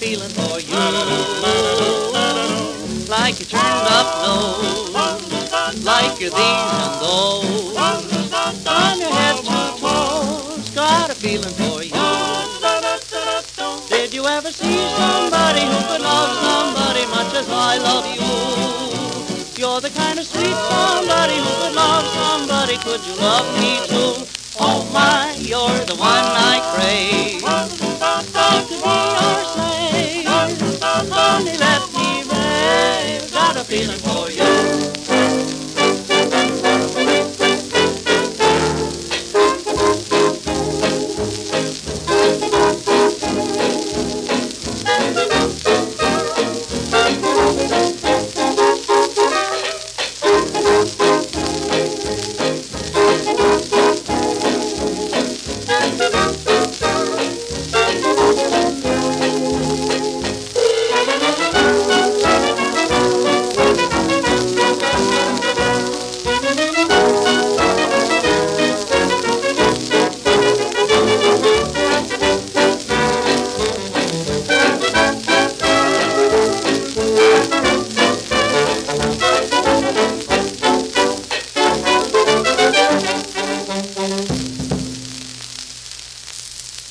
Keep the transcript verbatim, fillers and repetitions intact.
feeling for you. Like you turned up nose, like you're these and those. On your head to toes, got a feeling for you. Did you ever see somebody who could love somebody much as I love you? You're the kind of sweet somebody who could love somebody. Could you love me too?